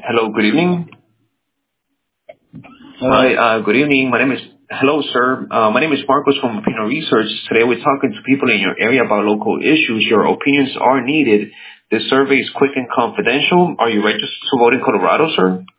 Hello, good evening. Hi, Hello. good evening. Hello, sir. My name is Marcos from Opinion Research. Today we're talking to people in your area about local issues. Your opinions are needed. This survey is quick and confidential. Are you registered to vote in Colorado, sir?